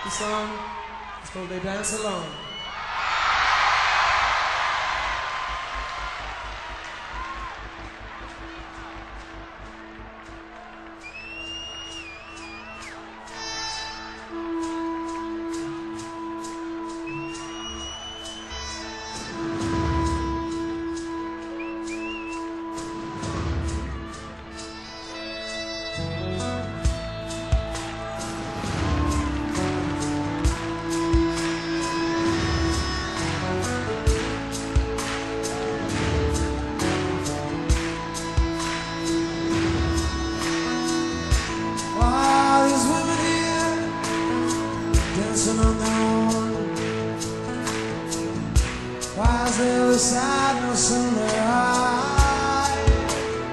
The song is called They Dance Alone. Dancing on their own. Why is there a sadness in their eyes?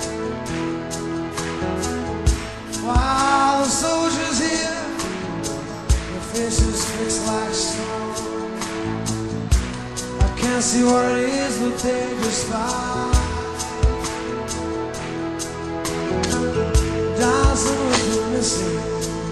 Why are the soldiers here, their faces fixed like stone? I can't see what it is, but they just fight. Dancing with the missing,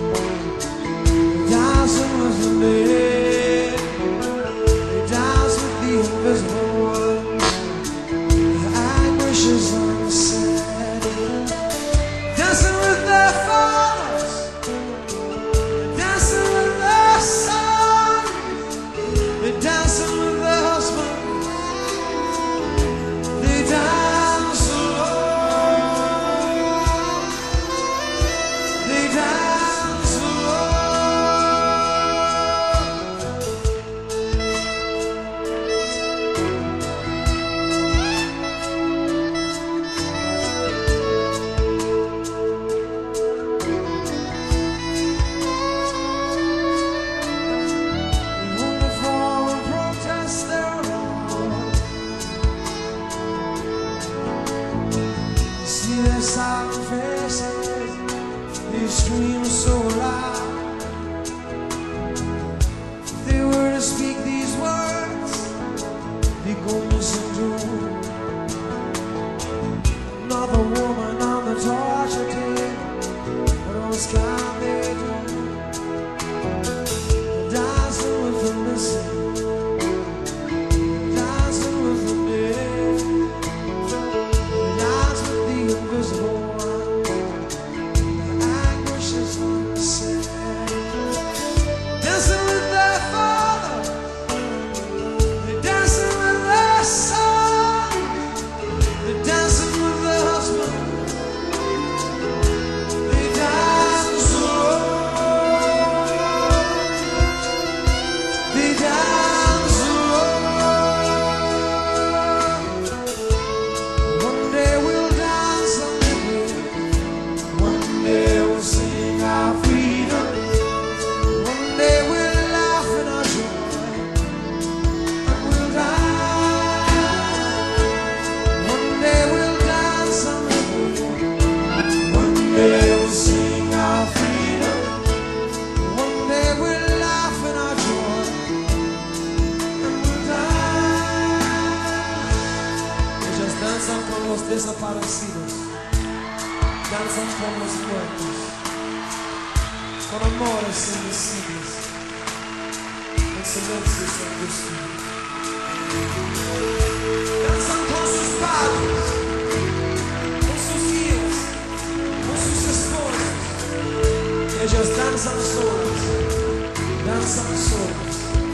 dancing with the dead, they dance with the invisible one. The anguish is unsaid. Dancing with their fathers, dancing with their sons, they're dancing with their husbands, they dance alone, they dance alone. See their silent faces, they scream so loud. If they were to speak these words, they go missing too. Another woman on the torture table, what else can they do? They're dancing with the missing, dancing with the dead, invisible one. The anguish is unsaid. Dancing with their father, they're dancing with their son, they're dancing with their husband, they dance alone, they dance alone. One day we'll dance, one day we'll sing our freedom, one day we'll laugh in our joy, and we'll die. One day we'll dance and live, one day we'll sing our freedom, one day we'll laugh in our joy, and we'll die. Ellos danzan con los desaparecidos, danzan con los muertos, con amores invisibles, en silencios de angustia. Danzan con sus padres, con sus hijos, con sus esposos. Ellos danzan solos, danzan solos.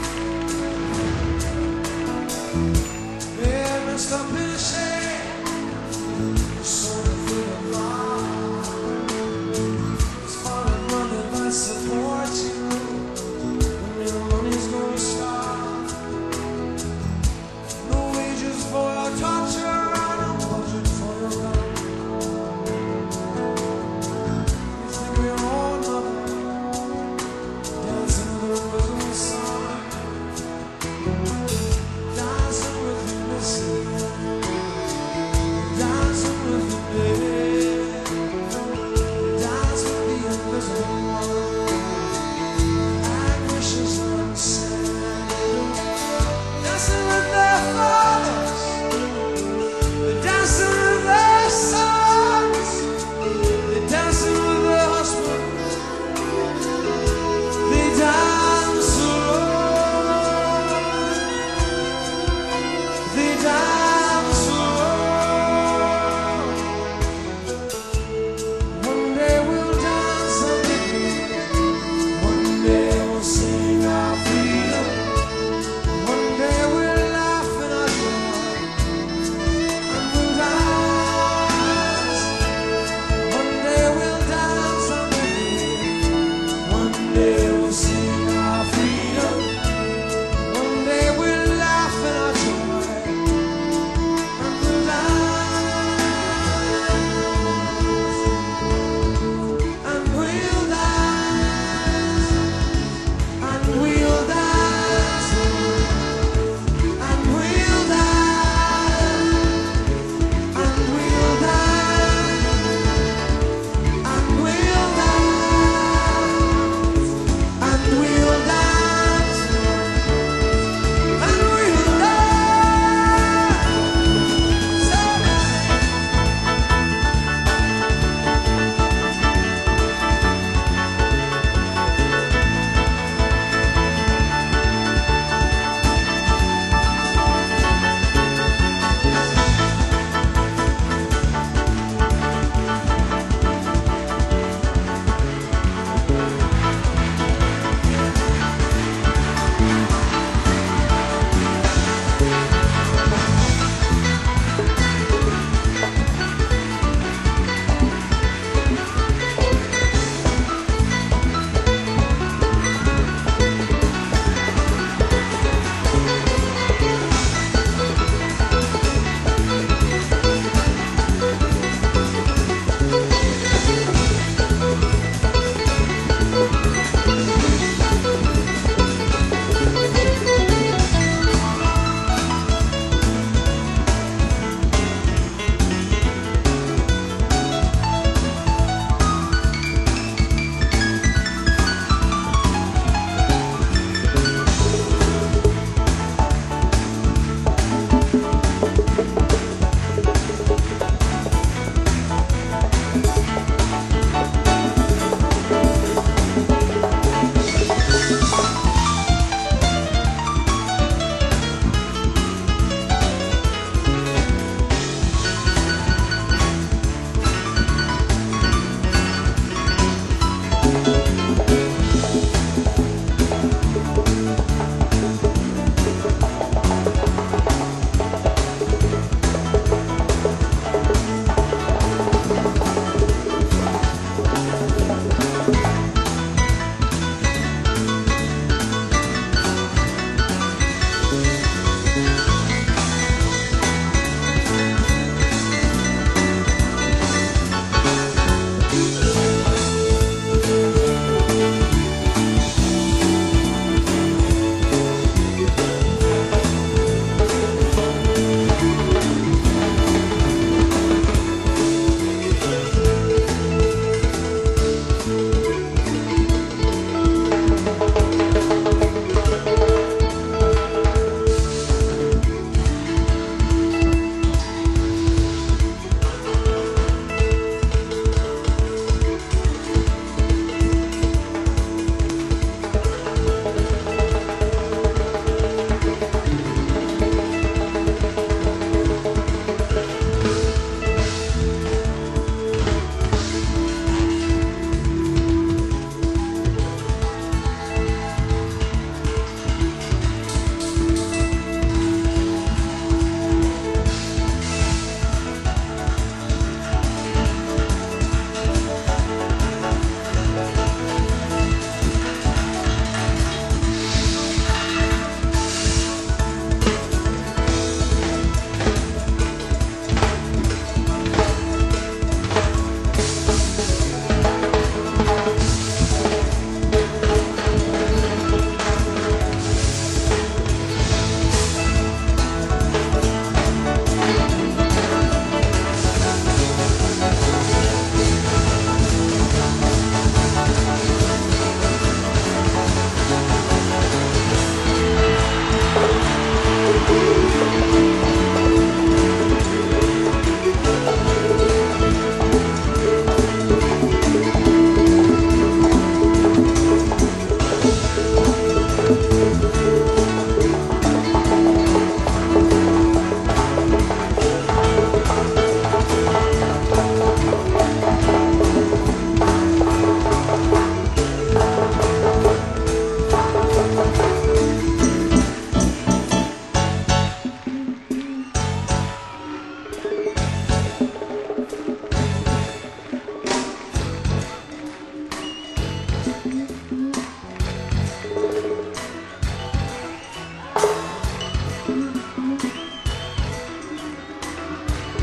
They're messed up in shame, so full of love. It's fun and money that support you when your money's gonna stop. No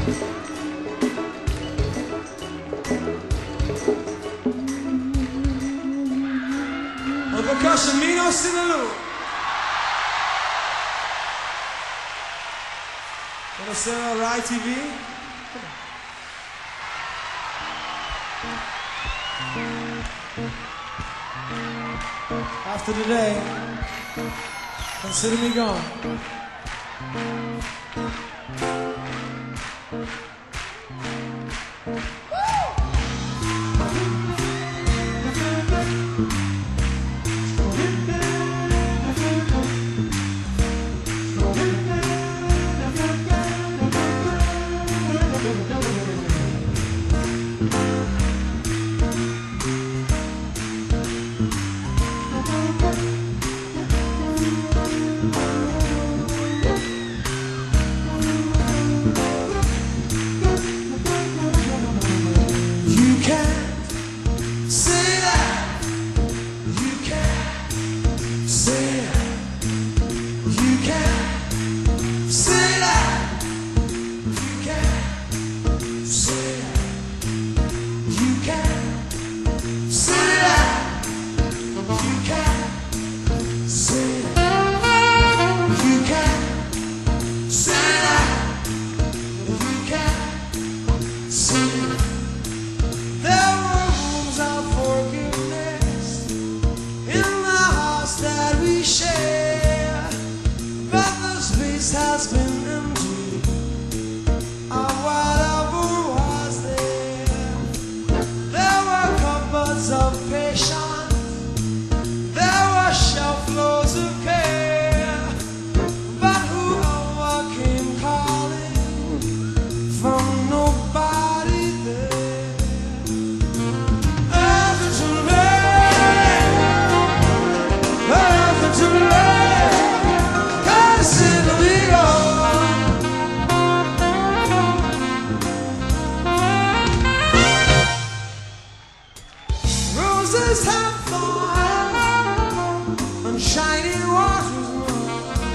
On percussion, Mino Sinaloo. Buonasera, Rai TV. After today, consider me gone. Has been empty of whatever was there. There were cupboards of patience, there were shelf loads of care, but whoever came calling from nobody there. After too late, after too late, consider me. Roses have thorns and shining waters run,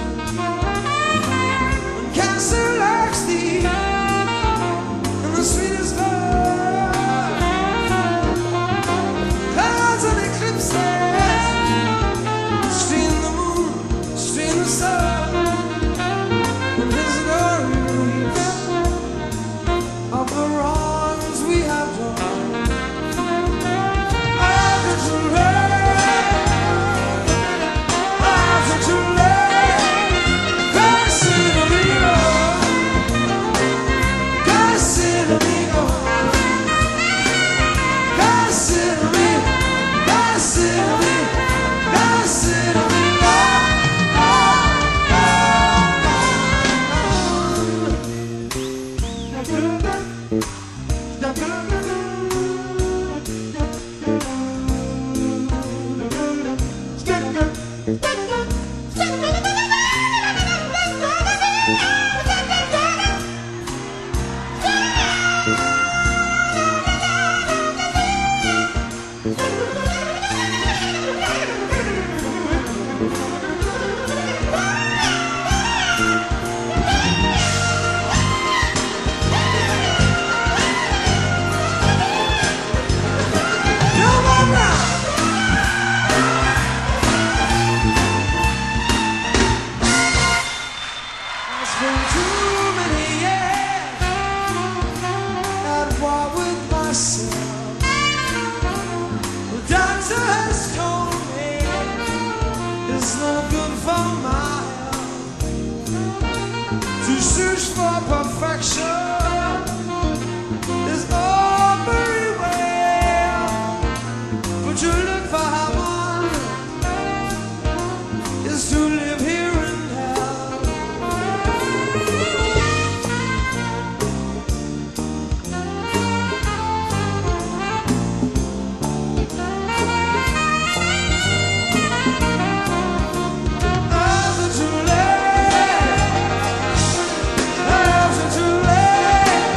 and cancer lurks deep in the sweetest blood. Clouds and eclipses stream the moon, stream the sun, and visitor reliefs of the wrongs we have done. To search for perfection is all very well, but to look for heaven is to live here in hell. After too late,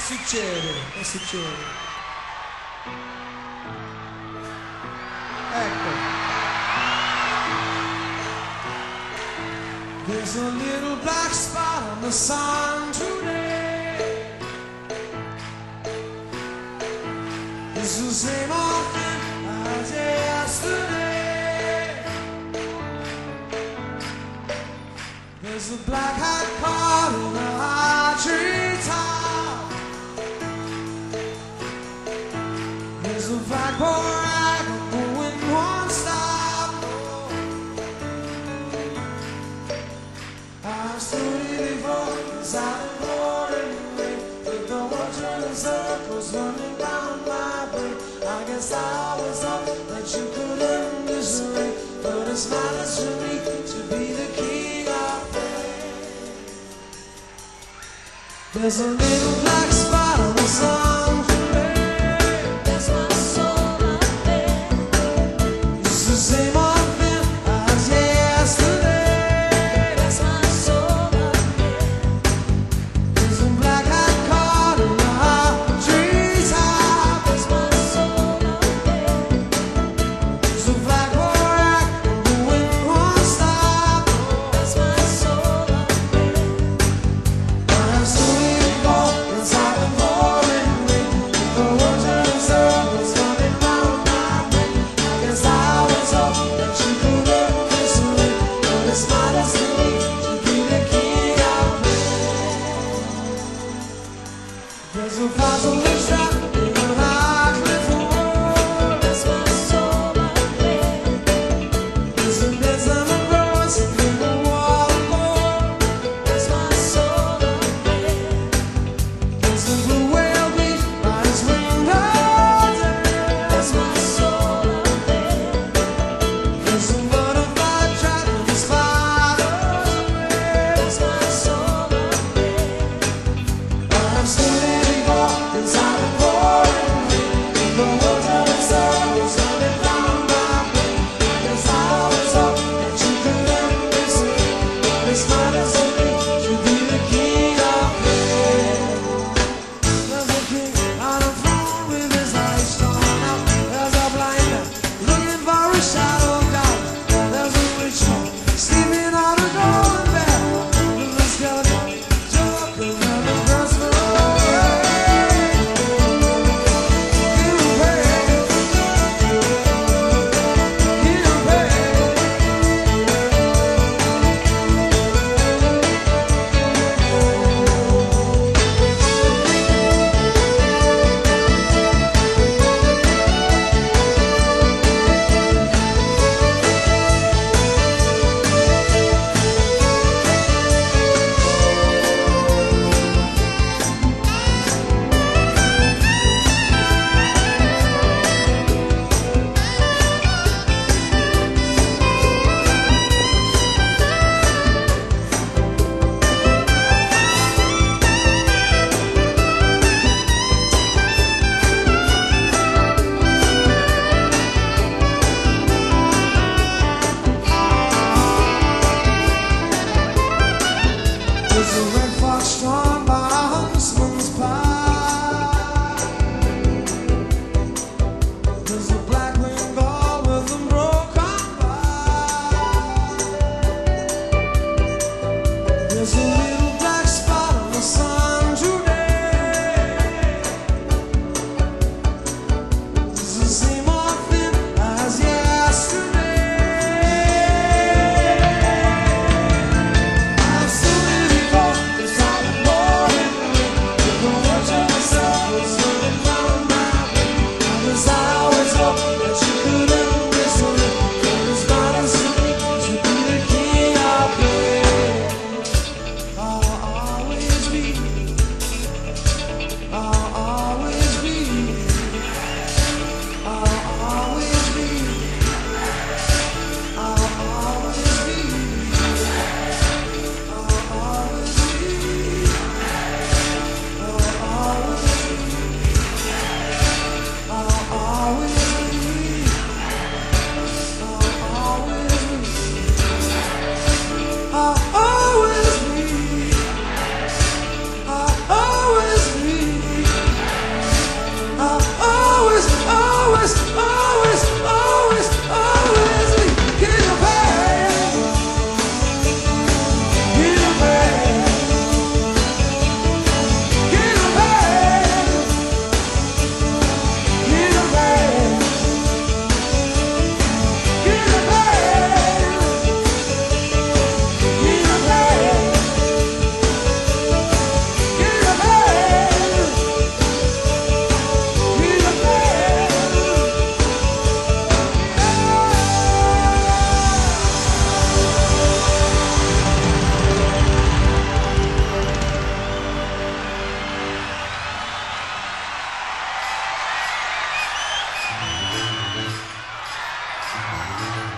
succede? Che succede? Ecco. There's a little black spot on the sun today. It's the same old thing as yesterday. There's a black hat caught in the high treetop. There's a flagpole rag on the wind won't stop. I've stood here before, inside the pouring rain, with the world turning circles running round my brain. I guess I always thought that you could end this way, but it's not for me to be the king of pain. There's a little black spot on the sun today. There's my soul up there. It's the same old thing as yesterday. There's my soul up there. There's a black hat caught in the high treetop. There's my soul up there. There's a flagpole rack and the wind won't stop. There's my soul up there. I'm stood before, inside the pouring rain, with the world turning circles running round my brain. I guess I always hoped that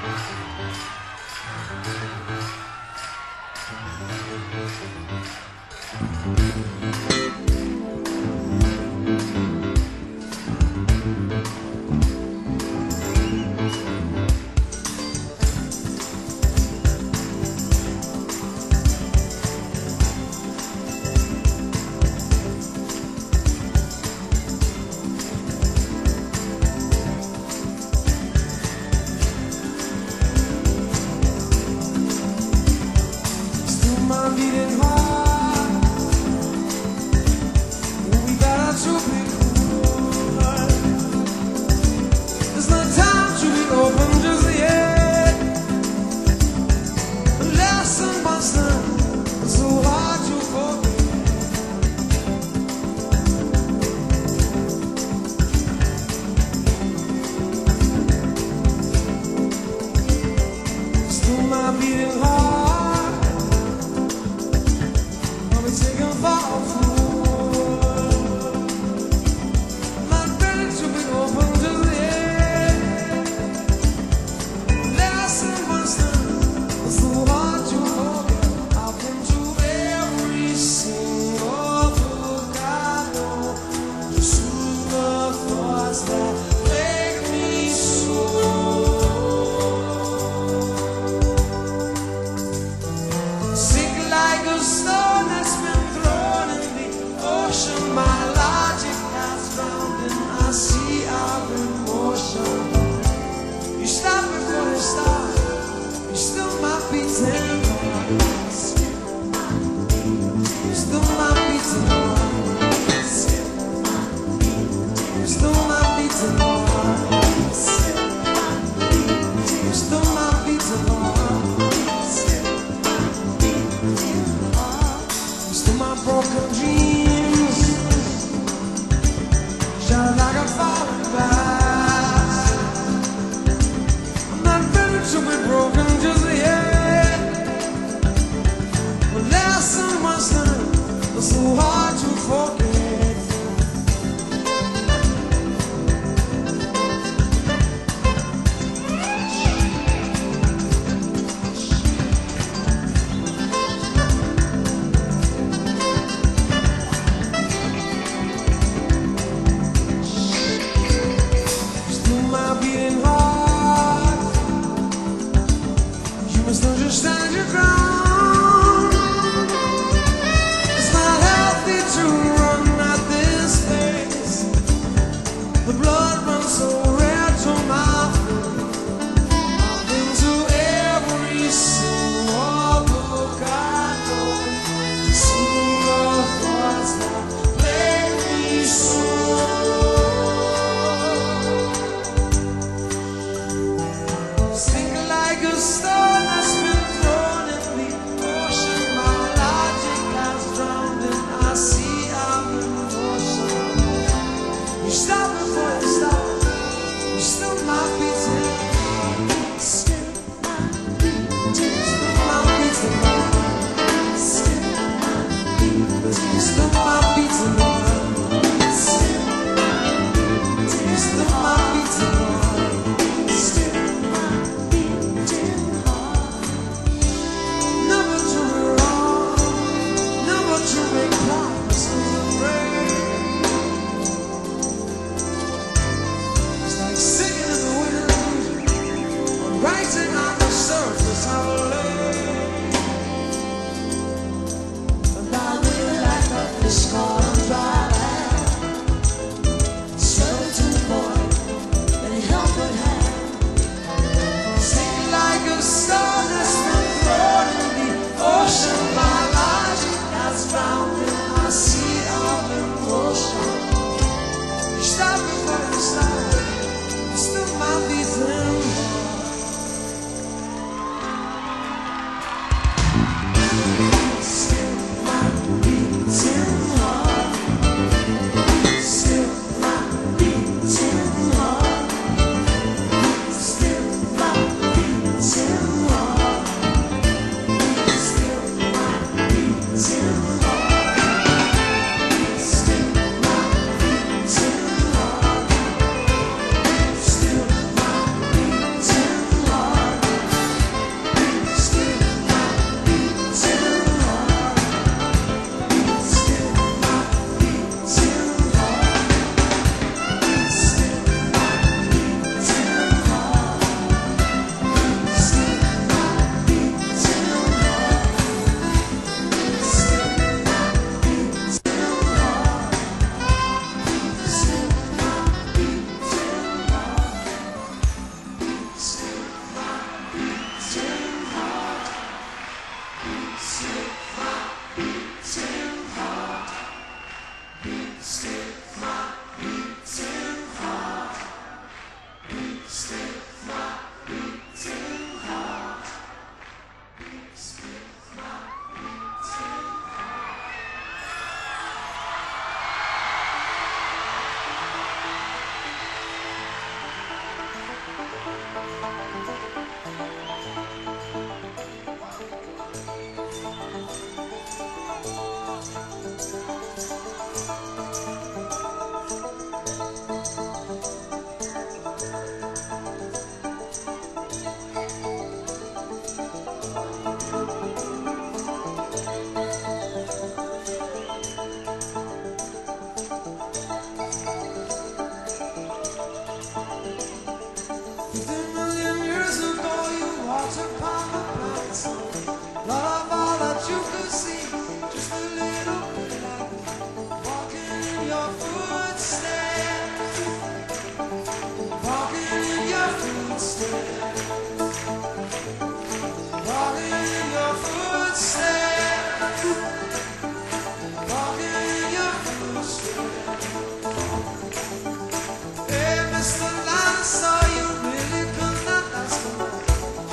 Still my beating heart. We gotta to be cool. There's no time to be open just yet. The lesson must learn. It's so hard to forget. Still my beating heart. I'll be taken for a fool. Not ready to be open just yet. Lesson must learn. It's so hard to forget. I've been to every single book I know. Just through the thoughts that make me so. Sink like a stone that's been thrown in the ocean. My logic has drowned and I see our emotion. You stop before you start. You still might be tempted. You still might be tempted. You still might be tempted. You still might be tempted. Still my broken dreams shine like a falling glass. I'm not ready to be broken just yet. The lesson was learned. It's so hard to forget. Still my beating heart. You must understand your ground. It's not healthy to run at this pace. The blood runs so red to my face. I've been to every single book I know. Single thoughts that make me so. Sink like a stone that's been thrown in the ocean. My logic has drowned and I see our emotion. You stop before you stop. You still might be tempted. Still might be tempted. You still might be tempted. You still might be tempted.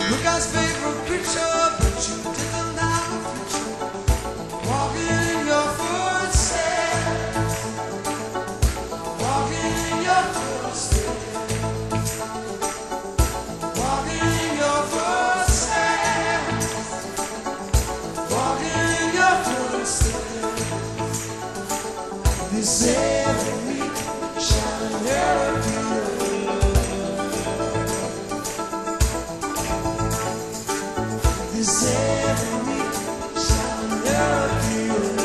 Look God's favorite creature, but you didn't have a future. Walking in your footsteps, walking in your footsteps, walking in your footsteps, walking in your footsteps. This every week shall never be. This every week shall never be.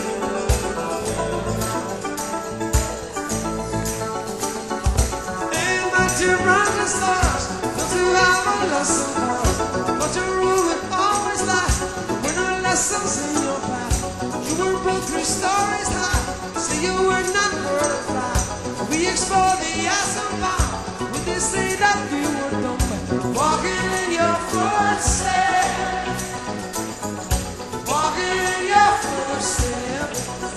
Ain't much to run the stars, not to have a lesson card, but your rule will always last. When the lessons in your past, you were both 3 stories high. Say you were not butterfly. We explore the awesome bomb. Would they say that we were dumb? Walking in your footsteps, walking in your footsteps,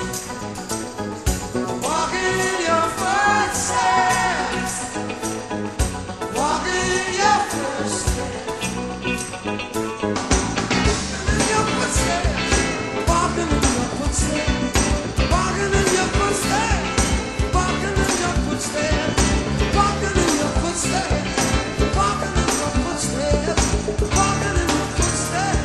walking in your footsteps, walking in your footsteps, in your footsteps, walking in your footsteps, walking in your footsteps, walking in your footsteps, walking in your footsteps, walking in your footsteps, walking in your footsteps.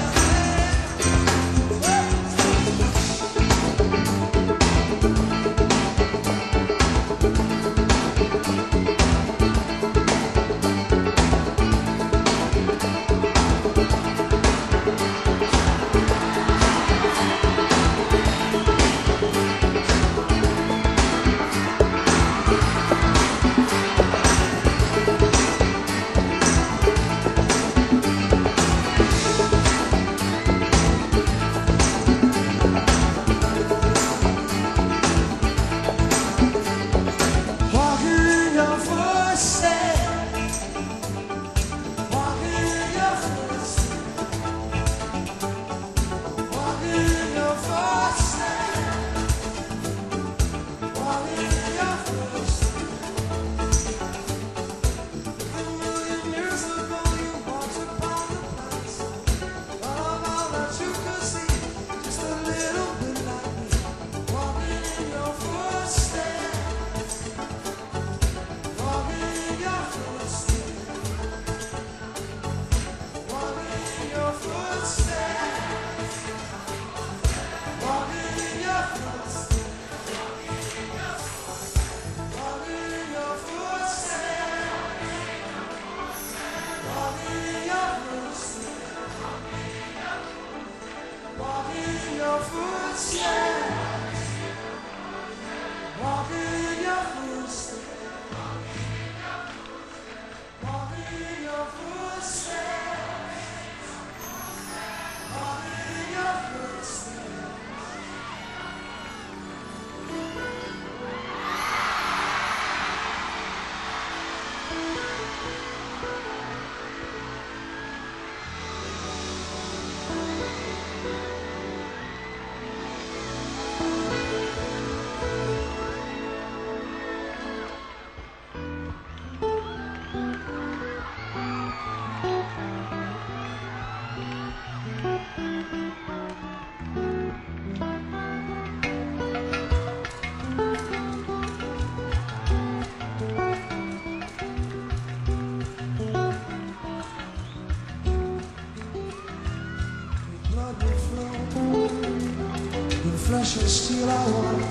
Flesh and steel I walk,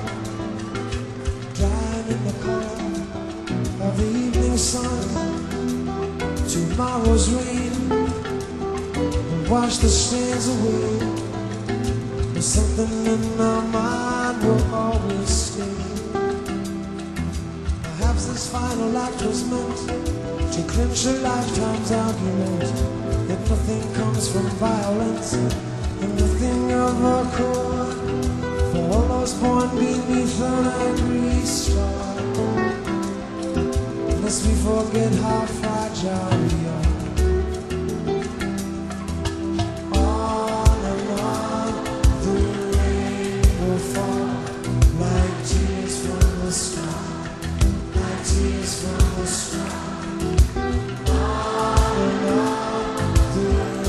drying in the color of the evening sun. Tomorrow's rain will wash the stains away, but something in my mind will always stay. Perhaps this final act was meant to clinch a lifetime's argument, that nothing comes from violence and nothing of a chord. All those born beneath an angry star, lest we forget how fragile we are. On and on, the rain will fall like tears from the sky, like tears from the sky. On and on, the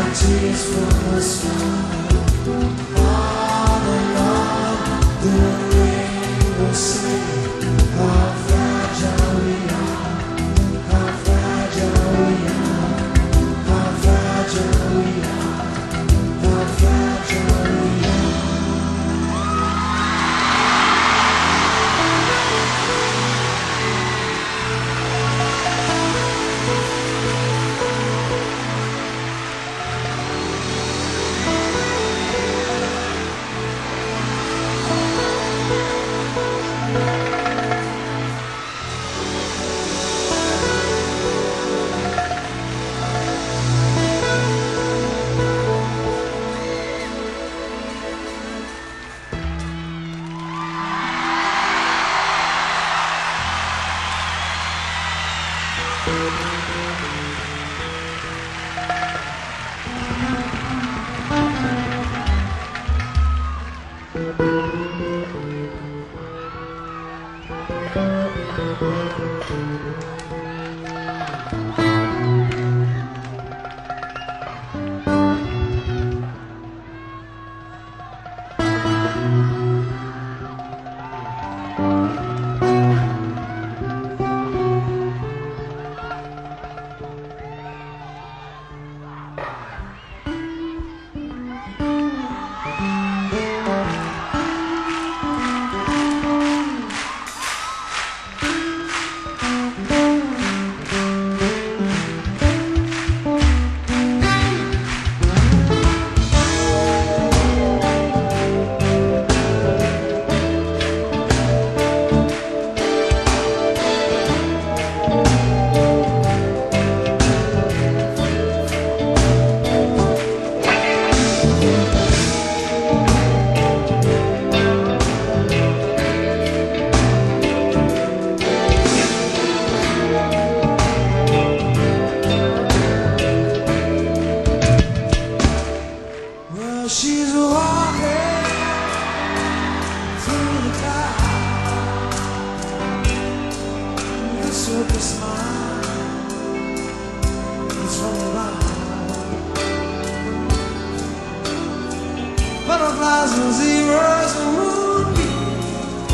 tears from the sky. On and on, the rain will sing how fragile we are, how fragile we are, how fragile we are, how fragile we are. She's walking through the clouds with a circus smile. It's from around. Butterflies and zebras and moonbeams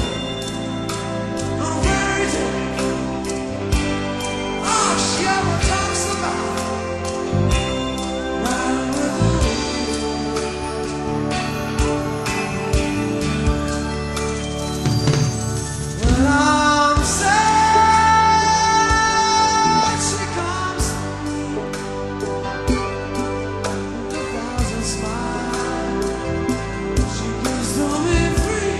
on fairy tales. Oh, she ever talks about riding with the wind. I'm sad, she comes with 1,000 smiles. She gives to me free.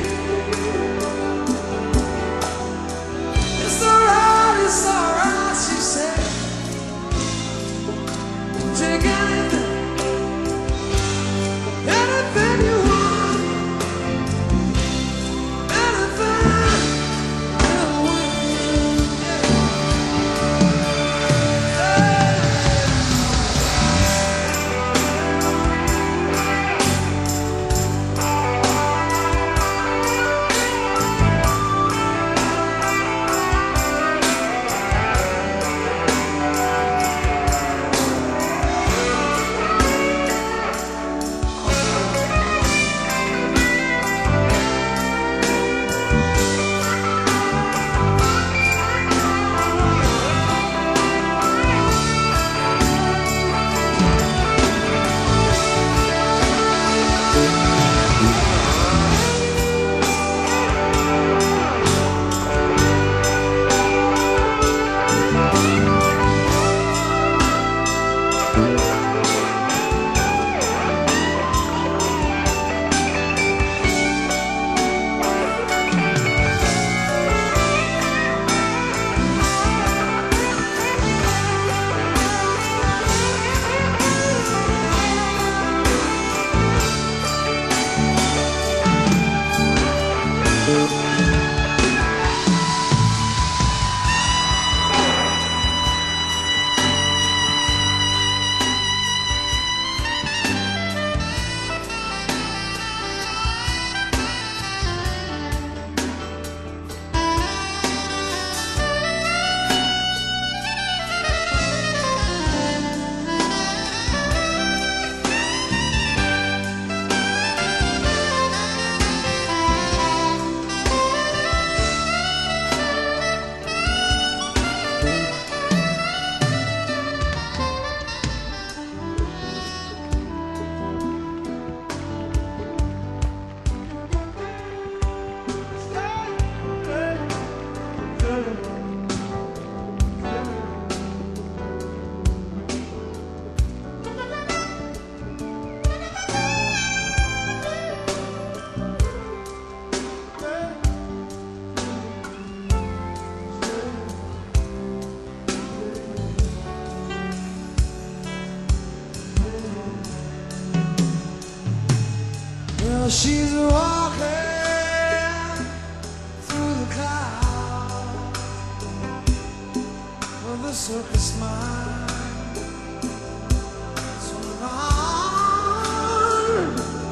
She's walking through the clouds with a circus smile. So long,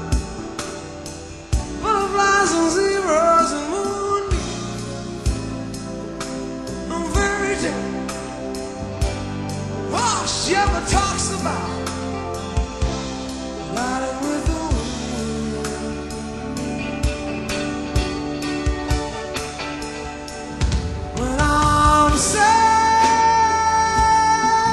butterflies and zebras and moonbeams, and fairy tales. All she ever talks about, riding with the wind. When I'm sad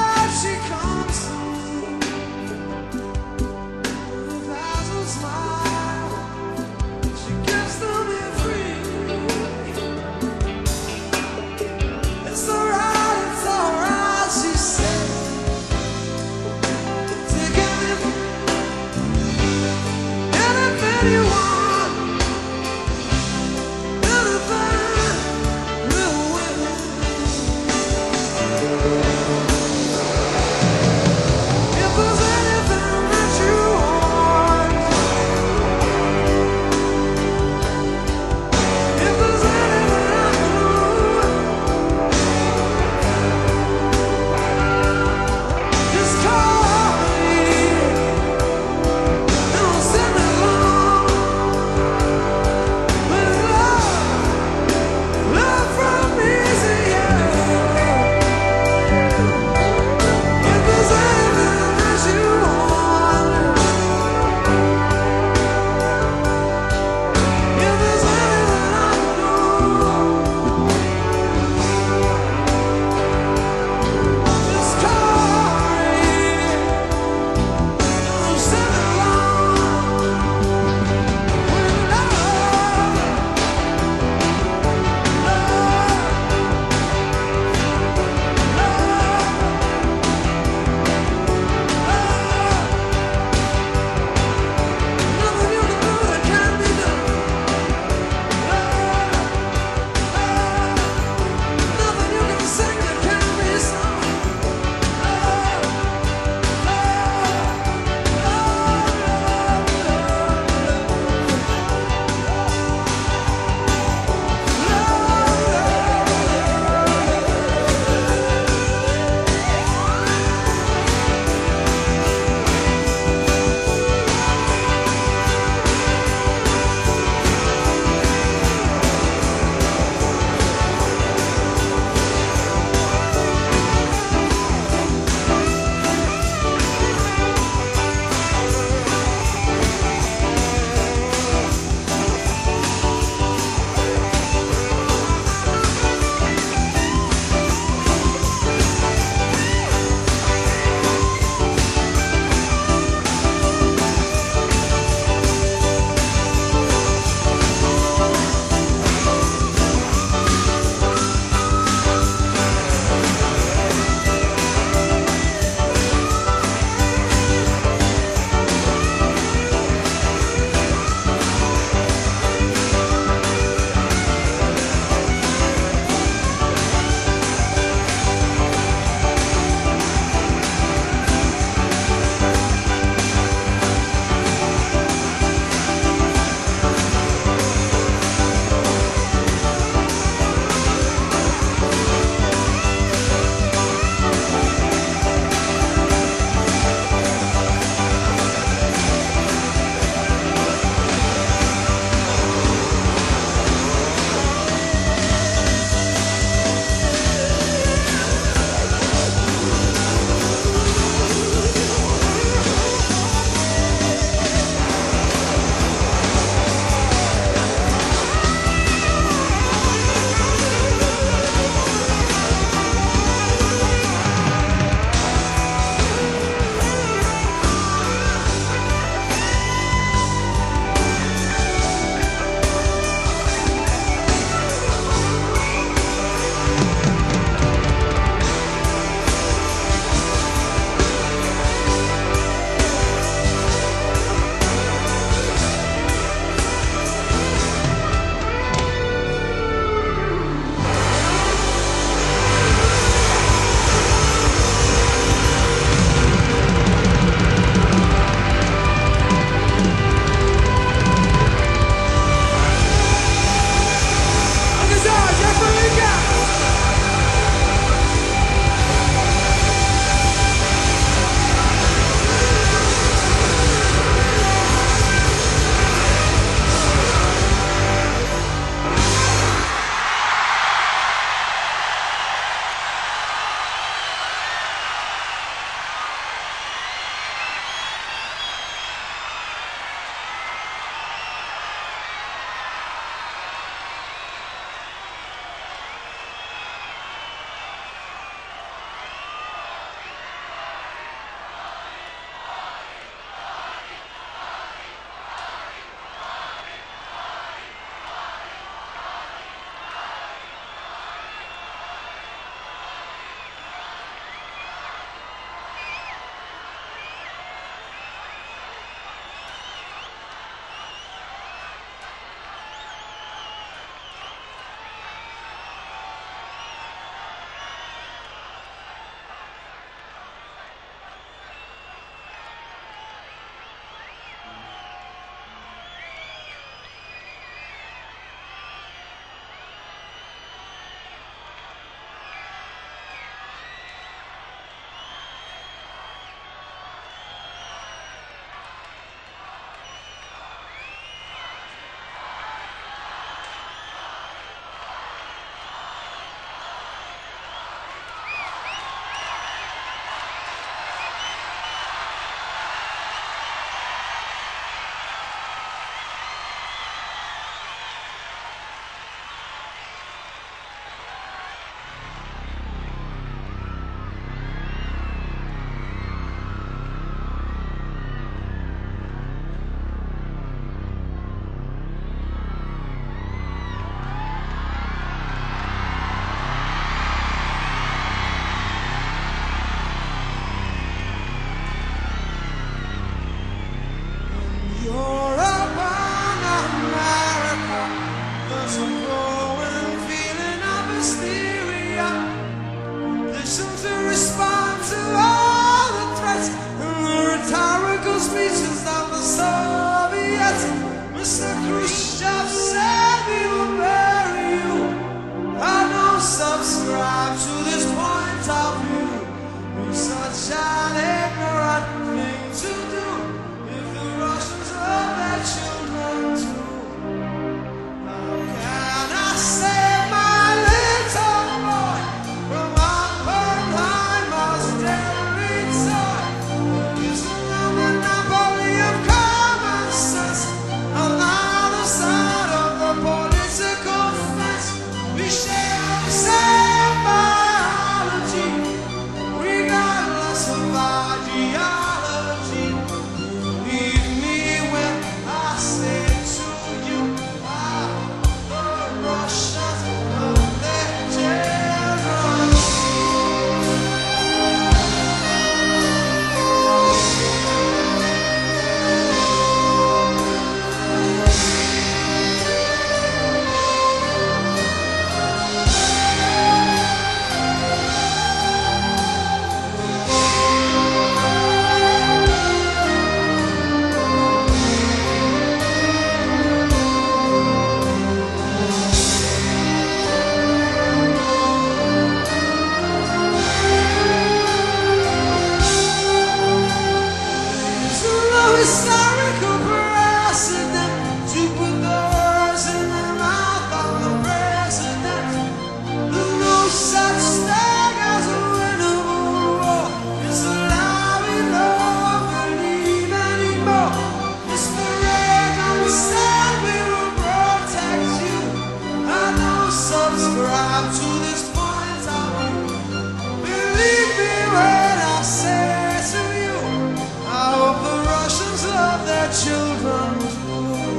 historical precedent to put the words in the mouth of the president. There's no such thing as a winnable war. It's a lie we don't believe anymore. Mr. Reagan said we will protect you. I don't subscribe to this point of view. Believe me when I say to you, I hope the Russians love their children too.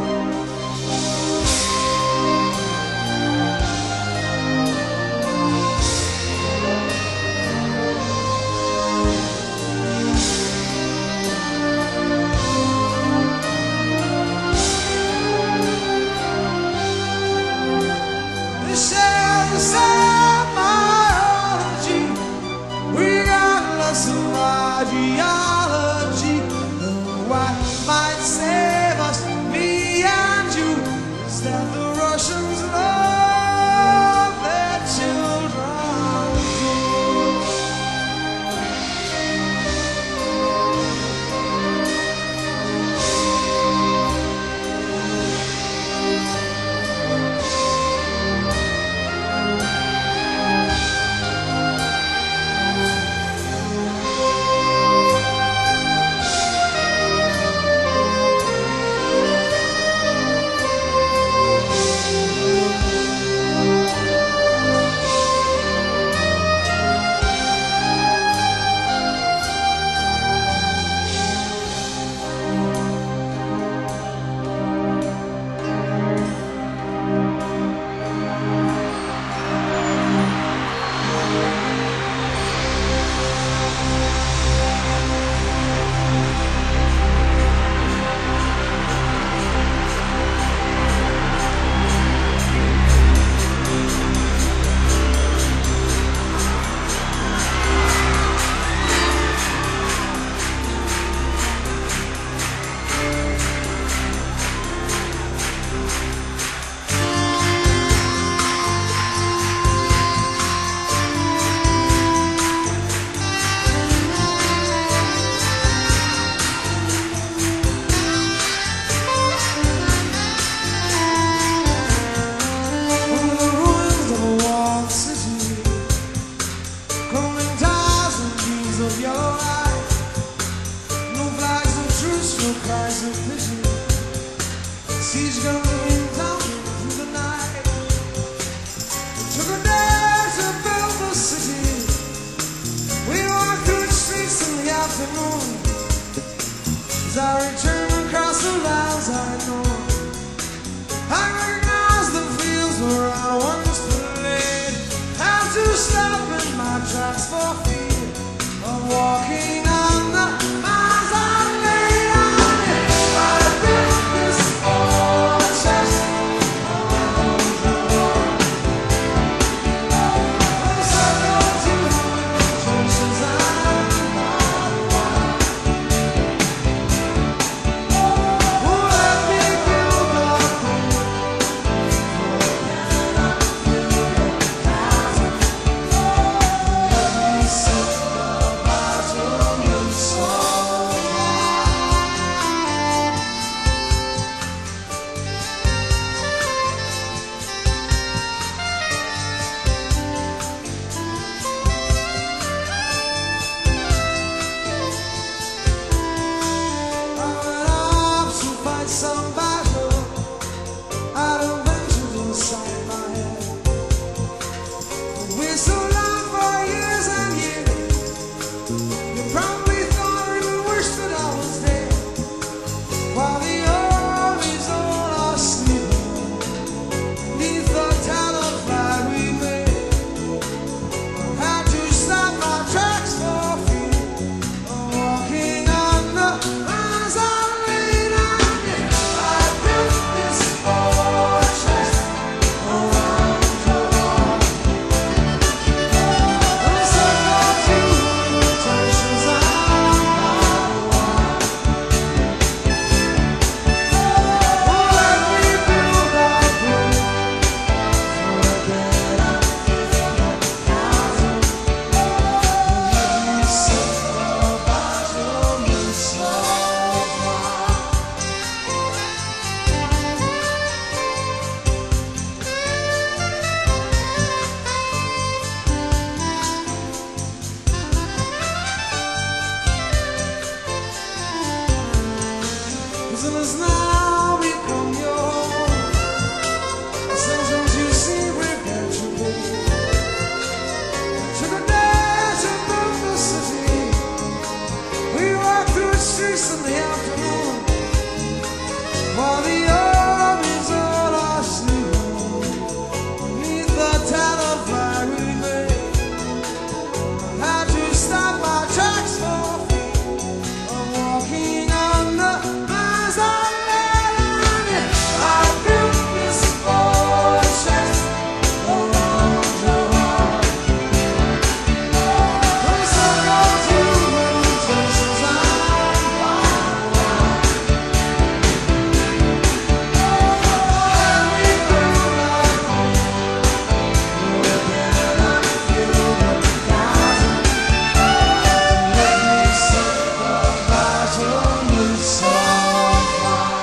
This is biology. We got lots of ideology. What might save us, me and you, is that the Russians love their children too. Siege guns ring pounding through the night. Took a day to build the city. We walked through the streets in the afternoon. As I returned across the lands I know, I recognized the fields where I once played. Had to stop in my tracks for fear of walking on the miles I laid on it. I built this fortress around the world. From circle to churches and who let me build the let me set the battle. Jerusalem has now become your home. So don't you see we're meant to be? To the desert of the city, we walk through the streets in the afternoon, while the armies all are sleeping beneath the tattered flag we made. Had to stop my tracks for fear of walking under miles of land. I built this fortress around your heart. We circled through many places and we built our home within a few thousand. Let me set the battle loose on fire.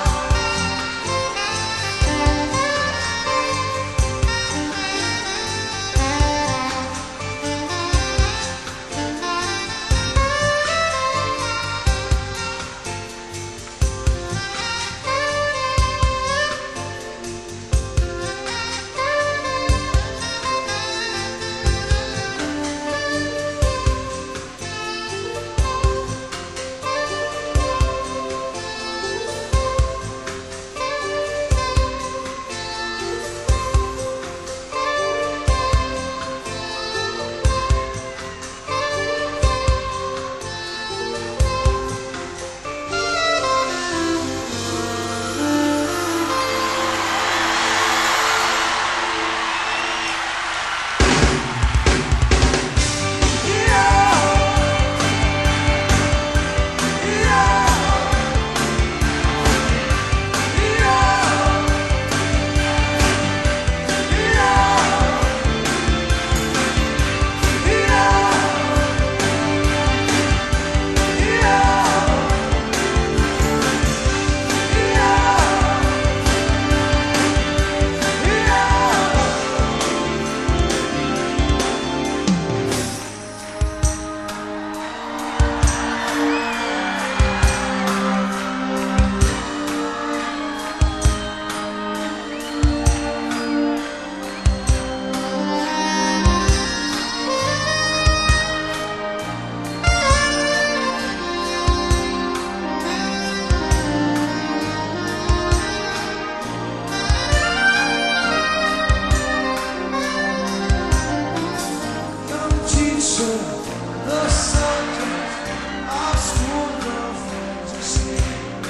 Come teacher, the subject of school girlfriend to see.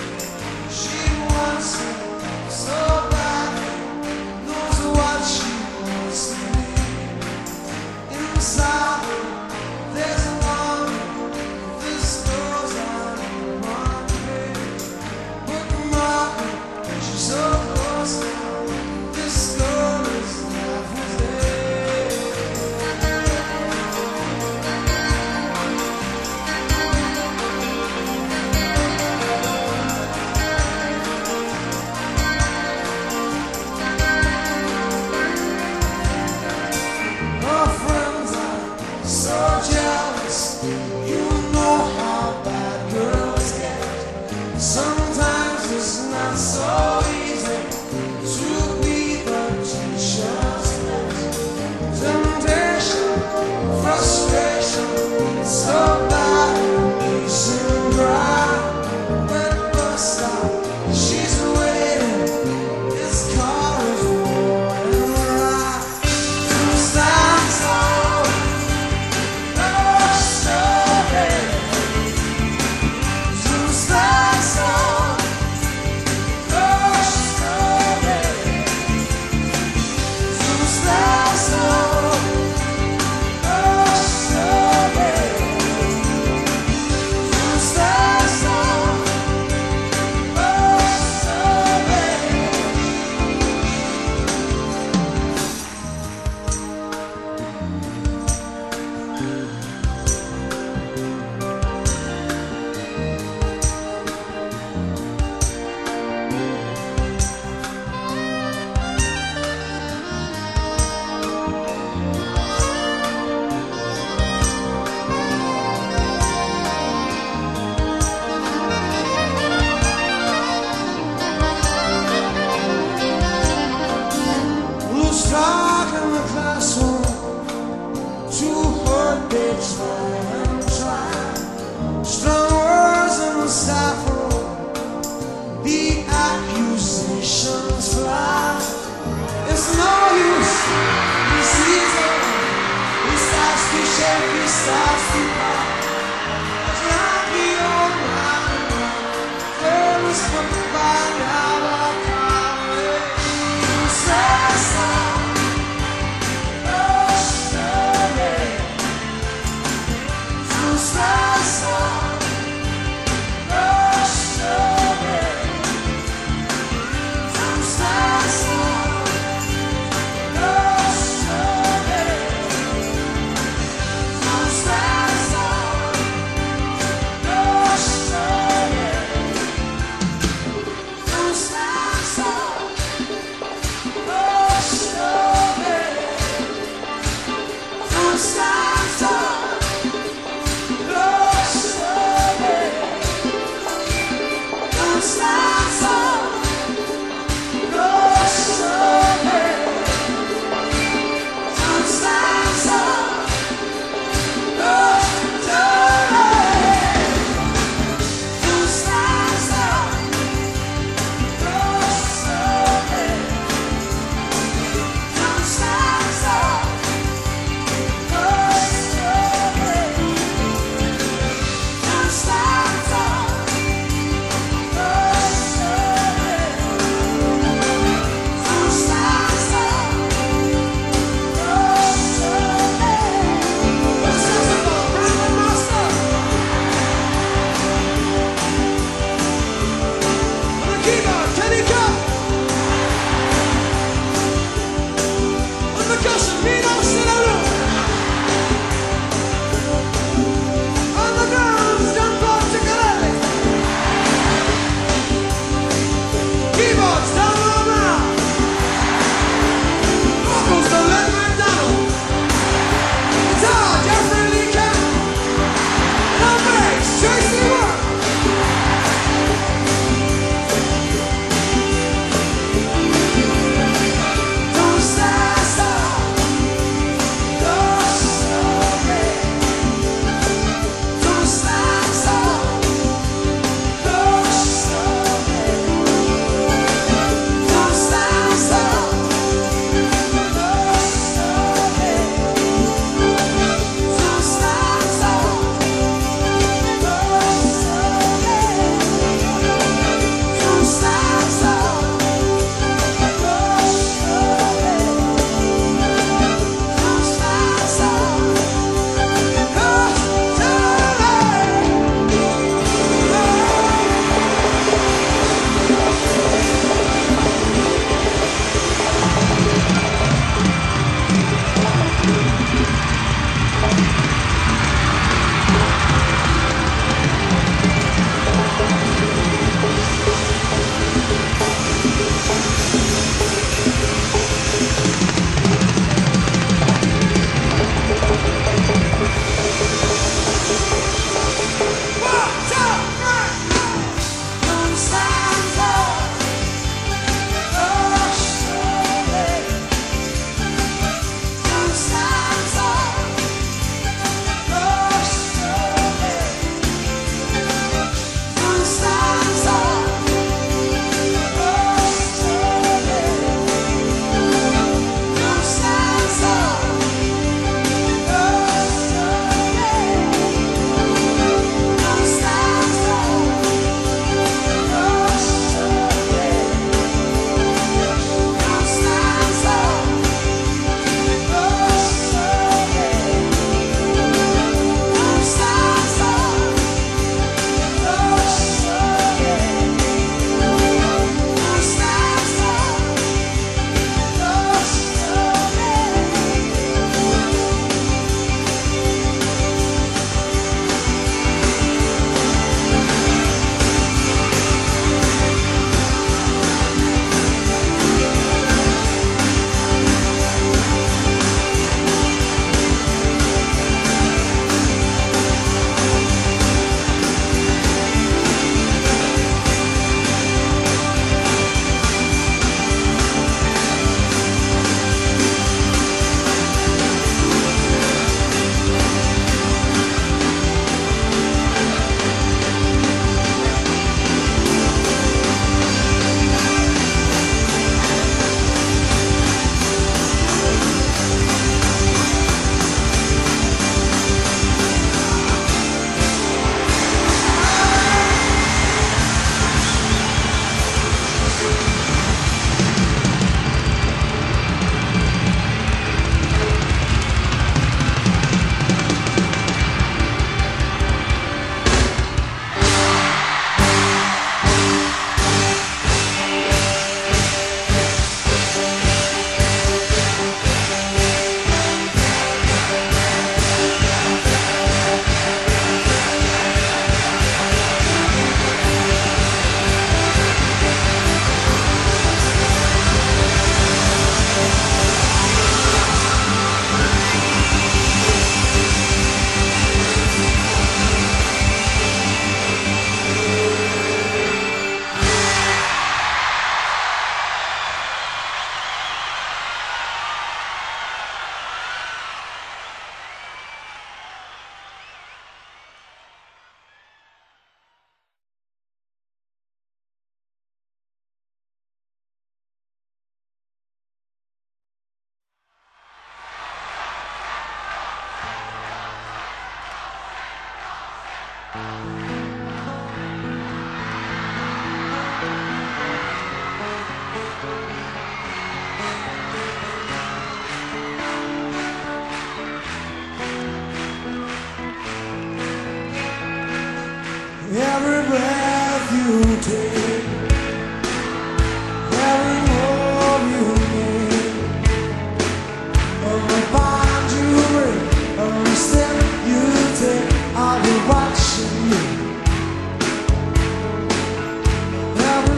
She wants it so badly, knows what she wants to be. Inside her, there's a longing. This goes on Monday. But Margaret, she's so close now. This girl is half a day. Our friends are so jealous. You know how bad girls get. Sometimes it's not so easy to be the teacher's pet. Temptation, frustration, so bad peace and dry. When bus stop, she's waiting. This car is roaring right. Two stands on, no story. Two stands on. Don't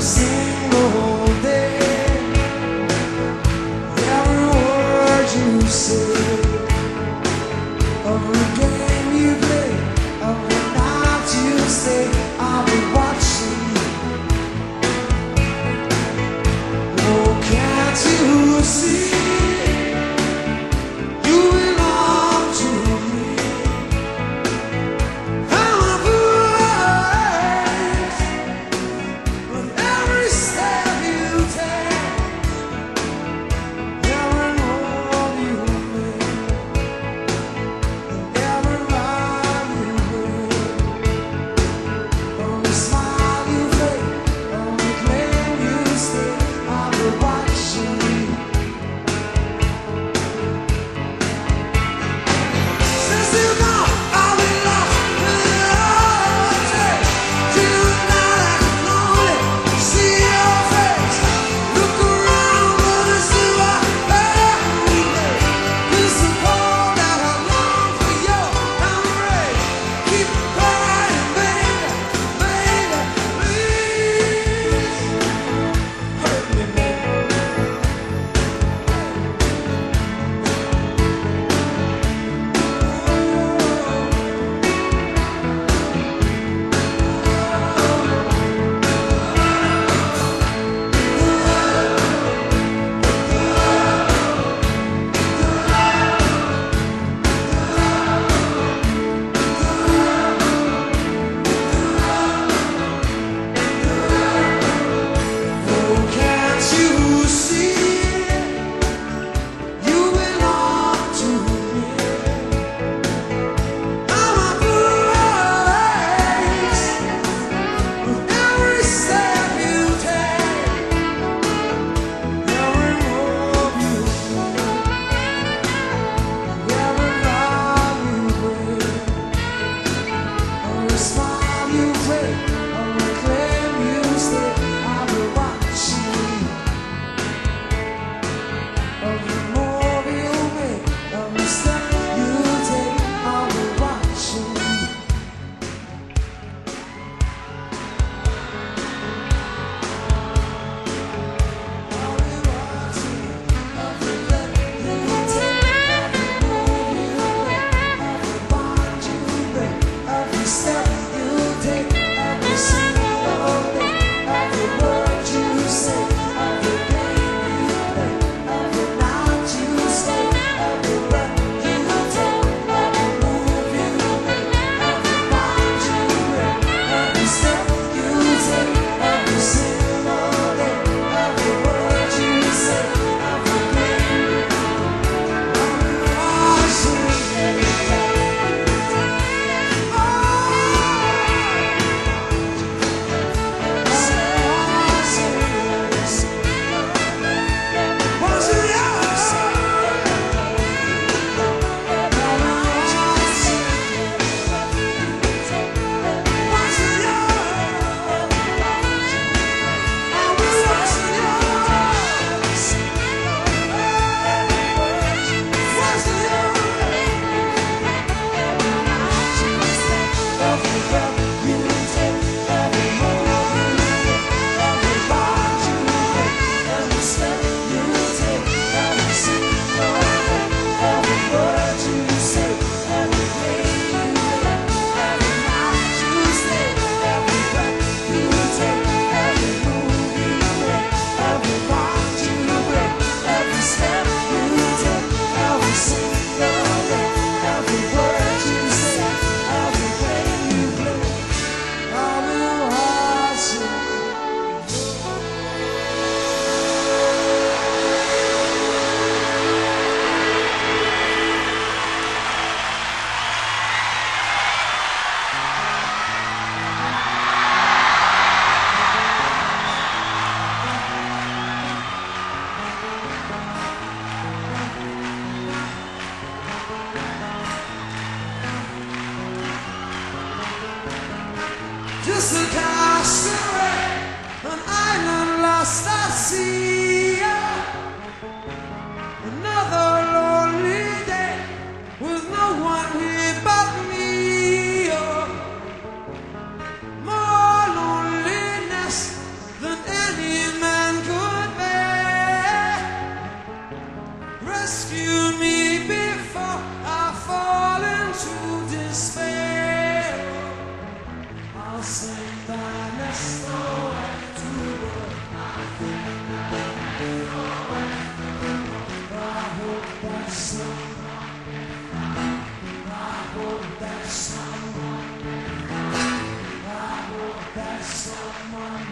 single day. Every word you say, every game you play, every night you stay, I'll be watching you. Oh, can't you see? You belong to me. I'm a voice with every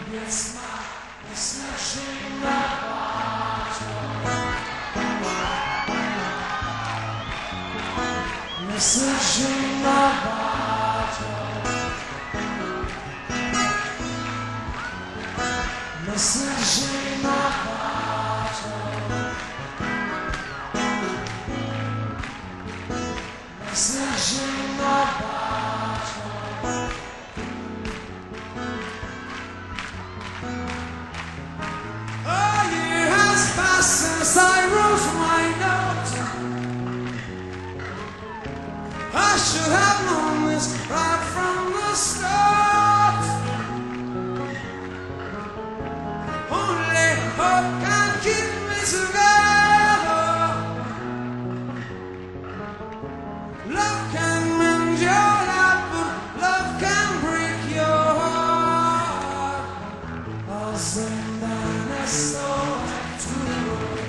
gets my message in the bottle. Message in the bottle. Message in the bottle. Message in the bottle. A year has passed since I wrote my note. I should have known this right from the start. Only hope can keep me together. Love can mend your life, but love can break your heart. I'll send down a soul to you.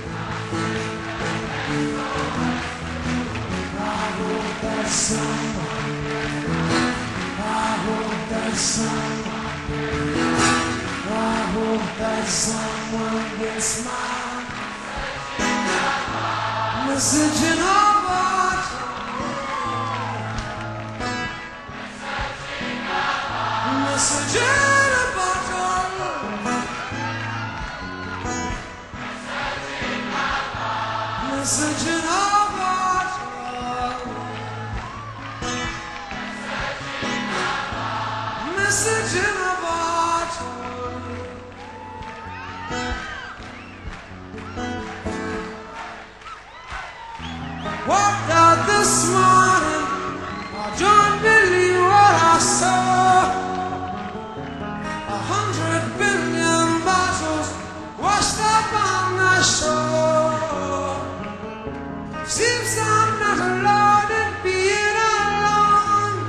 I hope that someone, I hope that someone gets my message in a bottle. Message in a bottle. Message in a bottle. Message in a bottle. Walked out this morning, I don't believe what I saw. 100 billion bottles washed up on the shore. Seems I'm not alone in being alone.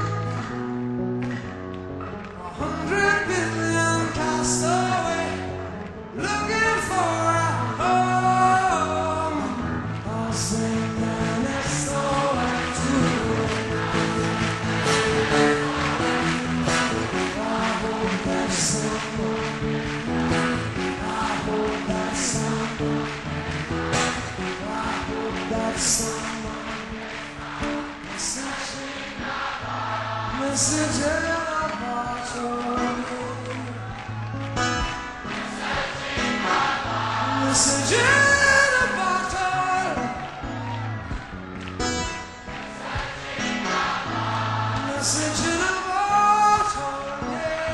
100 billion cast away, looking for a home. I'll sing an SOS to you. I hope that someone, I hope that someone, I hope that someone, message in a bottle. Message in a bottle. Message in a bottle.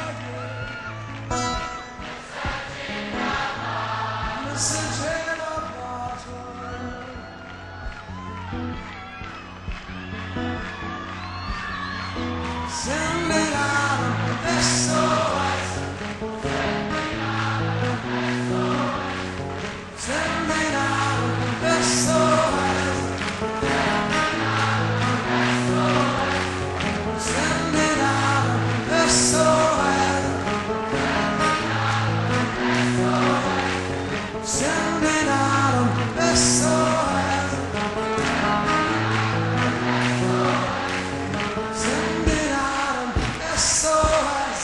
Message in a bottle. Send it out of the SOS. Send it out of the SOS. Send it out of the SOS. Send it out of the SOS. Send it out of the SOS.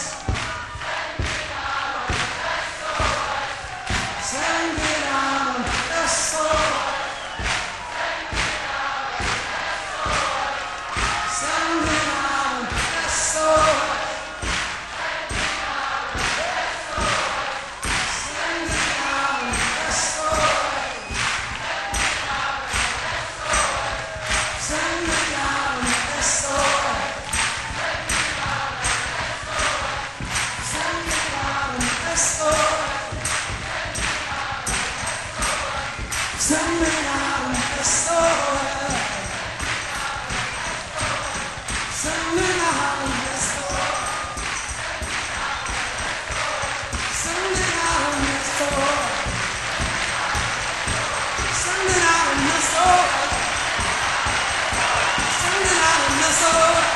Send it out of the SOS. Send it out of the SOS. Send it out of the SOS. Send it out of the SOS. Send it out of the SOS. Send it out of the SOS. Send it out of the SOS. Send it out of the SOS. Send it out of the SOS. Send it out of the SOS.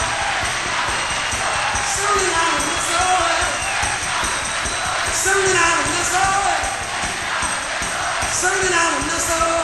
Send it out of the SOS. Send it out of the SOS. Send it out of the SOS.